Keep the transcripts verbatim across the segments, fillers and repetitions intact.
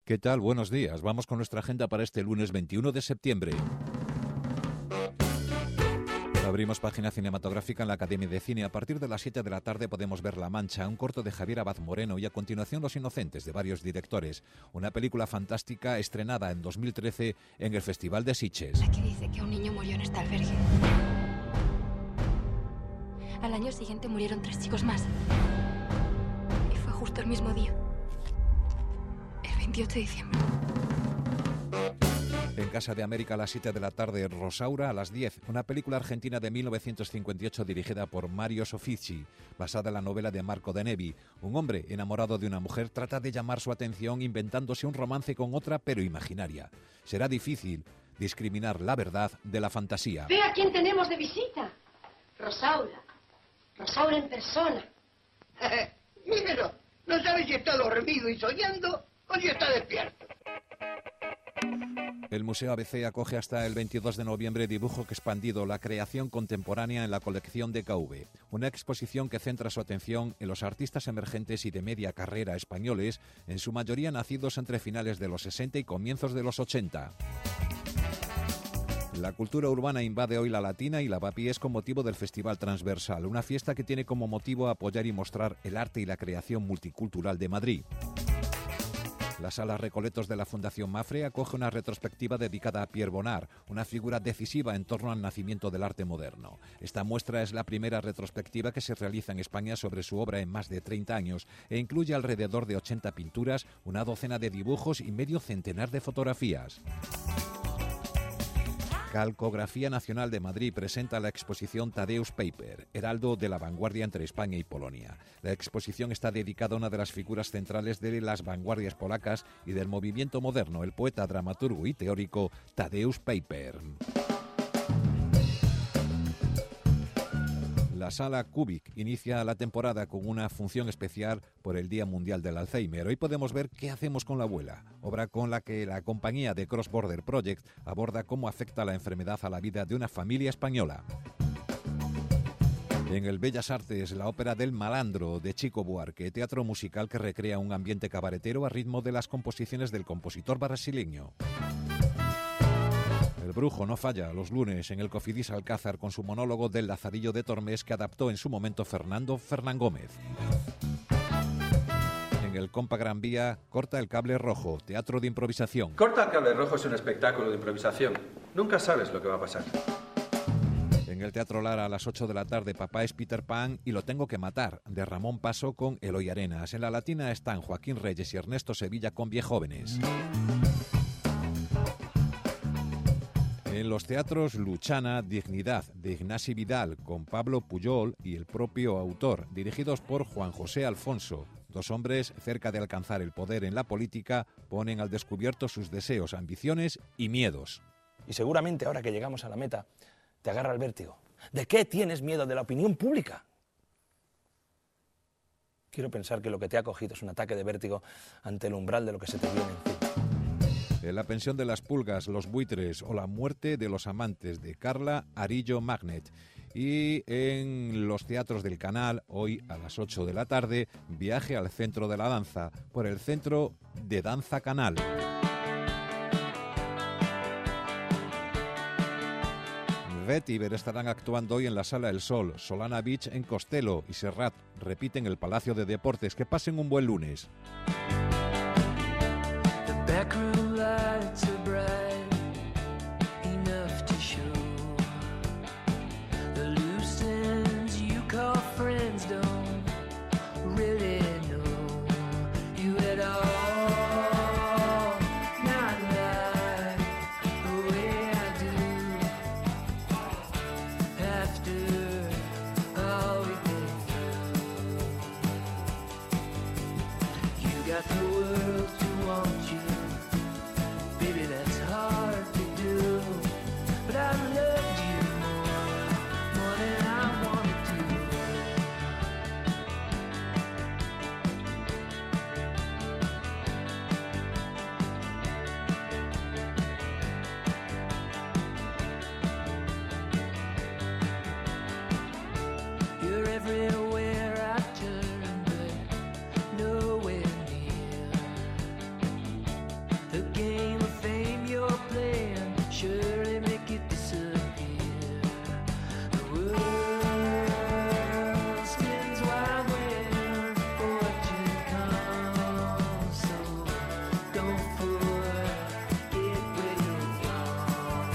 ¿Qué tal? Buenos días. Vamos con nuestra agenda para este lunes veintiuno de septiembre. Abrimos página cinematográfica en la Academia de Cine. A partir de las siete de la tarde podemos ver La Mancha, un corto de Javier Abad Moreno, y a continuación Los Inocentes, de varios directores. Una película fantástica estrenada en dos mil trece en el Festival de Sitges. Aquí dice que un niño murió en este albergue. Al año siguiente murieron tres chicos más. Y fue justo el mismo día. El veintiocho de diciembre. En Casa de América a las siete de la tarde, Rosaura a las diez, una película argentina de mil novecientos cincuenta y ocho dirigida por Mario Soffici, basada en la novela de Marco de Nevi. Un hombre enamorado de una mujer trata de llamar su atención inventándose un romance con otra, pero imaginaria. Será difícil discriminar la verdad de la fantasía. Ve a quién tenemos de visita. Rosaura. Rosaura en persona. Mírelo, no sabe si está dormido y soñando o si está despierto. El Museo A B C acoge hasta el veintidós de noviembre Dibujo Expandido, la creación contemporánea en la colección de K V. Una exposición que centra su atención en los artistas emergentes y de media carrera españoles, en su mayoría nacidos entre finales de los sesenta y comienzos de los ochenta. La cultura urbana invade hoy la Latina y Lavapiés con motivo del Festival Transversal, una fiesta que tiene como motivo apoyar y mostrar el arte y la creación multicultural de Madrid. La Sala Recoletos de la Fundación Mafre acoge una retrospectiva dedicada a Pierre Bonnard, una figura decisiva en torno al nacimiento del arte moderno. Esta muestra es la primera retrospectiva que se realiza en España sobre su obra en más de treinta años e incluye alrededor de ochenta pinturas, una docena de dibujos y medio centenar de fotografías. Calcografía Nacional de Madrid presenta la exposición Tadeusz Paper, heraldo de la vanguardia entre España y Polonia. La exposición está dedicada a una de las figuras centrales de las vanguardias polacas y del movimiento moderno, el poeta, dramaturgo y teórico Tadeusz Paper. La Sala Kubik inicia la temporada con una función especial por el Día Mundial del Alzheimer. Hoy podemos ver ¿Qué hacemos con la abuela?, obra con la que la compañía de Cross Border Project aborda cómo afecta la enfermedad a la vida de una familia española. En el Bellas Artes, la ópera del Malandro, de Chico Buarque, teatro musical que recrea un ambiente cabaretero a ritmo de las composiciones del compositor brasileño. El Brujo no falla los lunes en el Cofidis Alcázar con su monólogo del Lazarillo de Tormes que adaptó en su momento Fernando Fernán Gómez. En el Compa Gran Vía, Corta el Cable Rojo, teatro de improvisación. Corta el Cable Rojo es un espectáculo de improvisación. Nunca sabes lo que va a pasar. En el Teatro Lara a las ocho de la tarde, Papá es Peter Pan y Lo tengo que matar, de Ramón Paso con Eloy Arenas. En la Latina están Joaquín Reyes y Ernesto Sevilla con Viejóvenes. En los teatros, Luchana, Dignidad, de Ignasi Vidal, con Pablo Pujol y el propio autor, dirigidos por Juan José Alfonso. Dos hombres, cerca de alcanzar el poder en la política, ponen al descubierto sus deseos, ambiciones y miedos. Y seguramente ahora que llegamos a la meta, te agarra el vértigo. ¿De qué tienes miedo? ¿De la opinión pública? Quiero pensar que lo que te ha cogido es un ataque de vértigo ante el umbral de lo que se te viene encima. En La pensión de las pulgas, Los buitres o La muerte de los amantes, de Carla Arillo Magnet. Y en los teatros del Canal, hoy a las ocho de la tarde, Viaje al centro de la danza, por el Centro de Danza Canal. Vet y Ver estarán actuando hoy en la Sala El Sol, Solana Beach en Costello y Serrat repiten el Palacio de Deportes. Que pasen un buen lunes. Got the world to want you. Don't forget where you're from.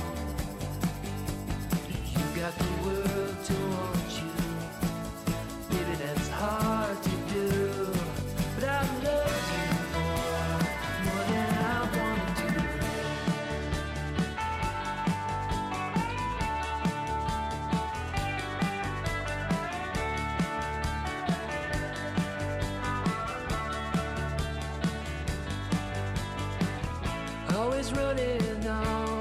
You got the world to want you. Baby, that's hard to do. But I love you more, more than I want to. Always running on.